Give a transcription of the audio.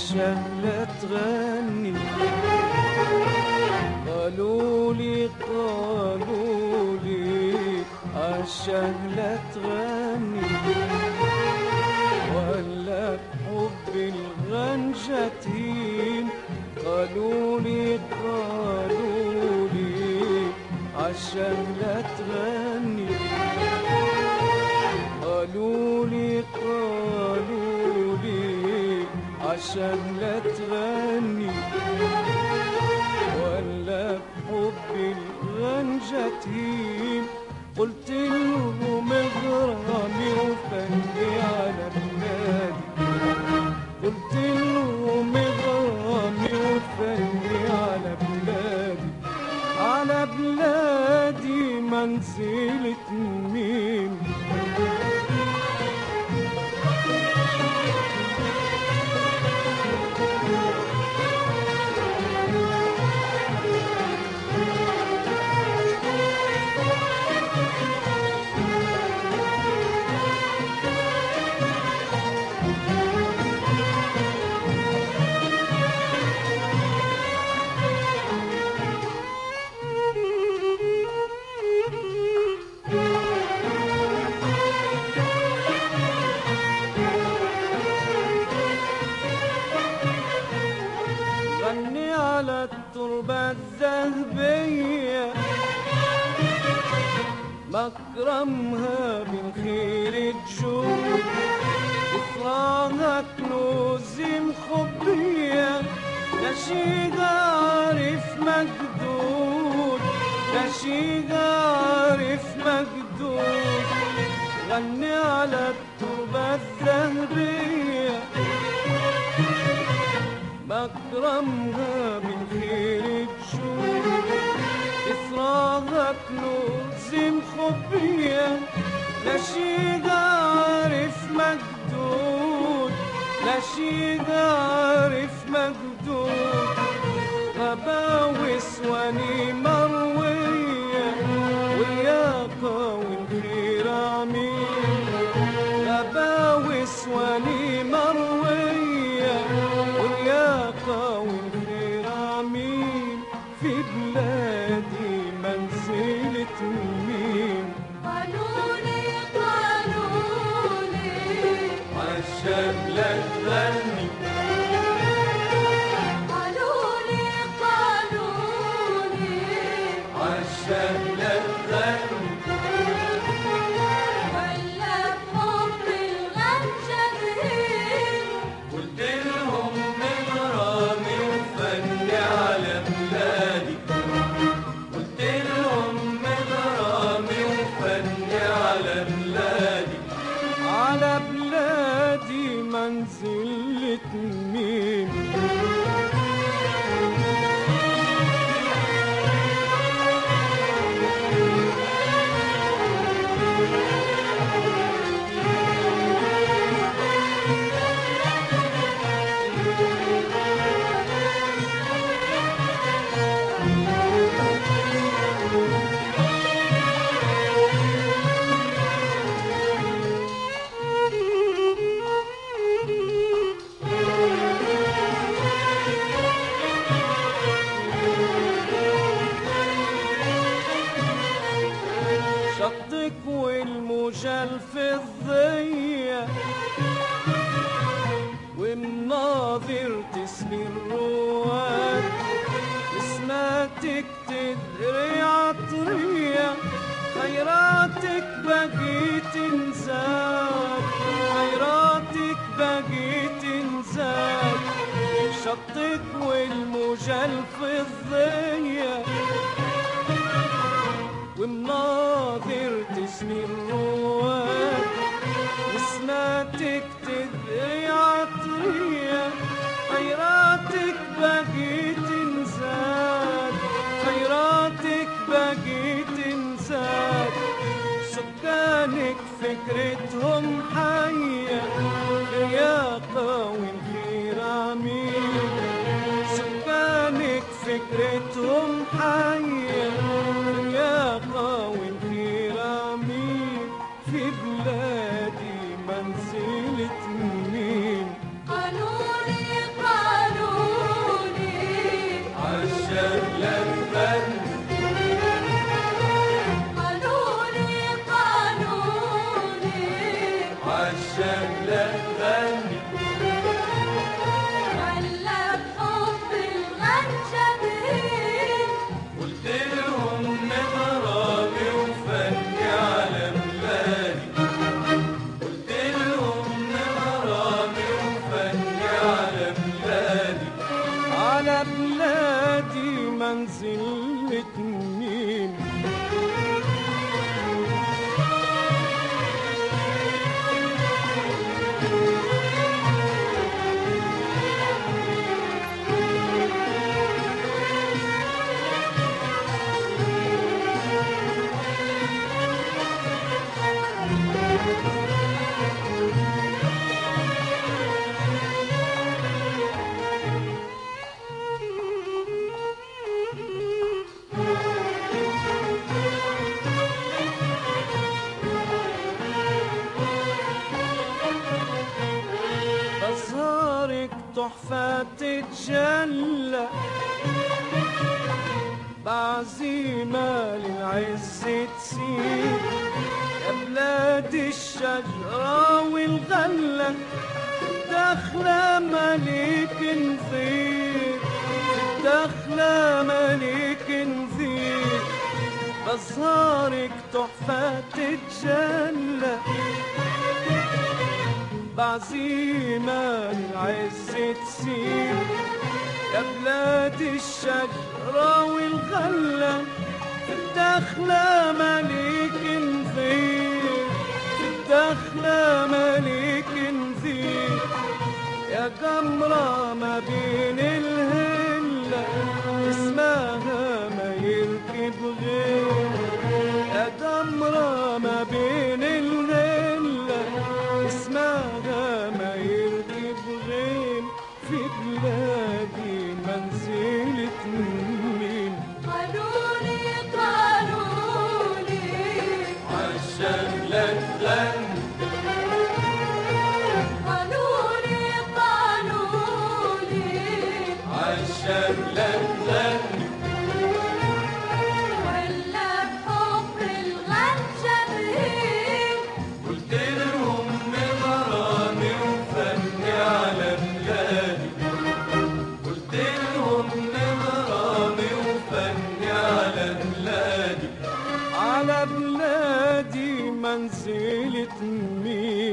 عالشهلة تغني. قالولي عالشهلة تغني، ولا بحب الغنجة تهين. قالولي عالشهلة تغني، قالولي عالشهلة تغني، ولا بحب الغنجة تهين. قلت لهم اغرامي وفني على بلادي، قلت لهم اغرامي وفني على بلادي، على بلادي منزلة مين. غني على التربة الذهبية، مكرمها بالخير تجود، إصرارها كنوز مخبية، نشيدها عارف مجدود، نشيدها عارف مجدود. غني على التربة الذهبية، مكرمها بالخير تجود، إسراها كنوز مخبية، نشيدها عارف مجدود، نشيدها عارف مجدود. غباوي سواني مروية، والياقة والخير عميل. غباوي سواني مروية، والياقة والخير عميل. في بلادي منزلة مين. قالولي عالشهلة تغني، قالولي عالشهلة تغني، ولا بحب الغنجة تهين. قلت لهم اغرامي وفني على بلادي، قلت لهم اغرامي وفني على بلادي، على بلادي منزلة مين. شطك والموجة الفضية، ومناظر تسمي الرواد، نسماتك تدري عطرية، خيراتك بقيت تنزاد، خيراتك بقيت تنزاد. شطك والموجة الفضية، ومناظر تسمي الرواد، نسماتك تدري عطرية، خيراتك بقيت تنزاد، خيراتك بقيت تنزاد. سكانك فكرتهم حية، لياقة والخير عميل. سكانك فكرتهم حية، لياقة والخير عميل. في بلادي منزلة مين. قالولي تحفة تتجلى بعزيمة للعز تسير يا بلاد الشجرة والغلة داخلة مليك نظير داخلة مليك نظير بأزهارك تحفة تتجلى بعزيمة للعز تسير يا بلاد الشجرة والغلة الداخلة مليك نظير الداخلة مليك نظير يا جمرة ما بين الهلة اسمها ما يركب غير يا جمرة ما بين الهلة اسمها ما يركب غير في بلادي منزلة مين قالولي قالولي عشان لك قالولي قالولي عشان لك ولا بحب الغنجبين قلت لهم غرامي وفني على بلادي قلت لهم غرامي وفني على بلادي على بلادي منزلة مين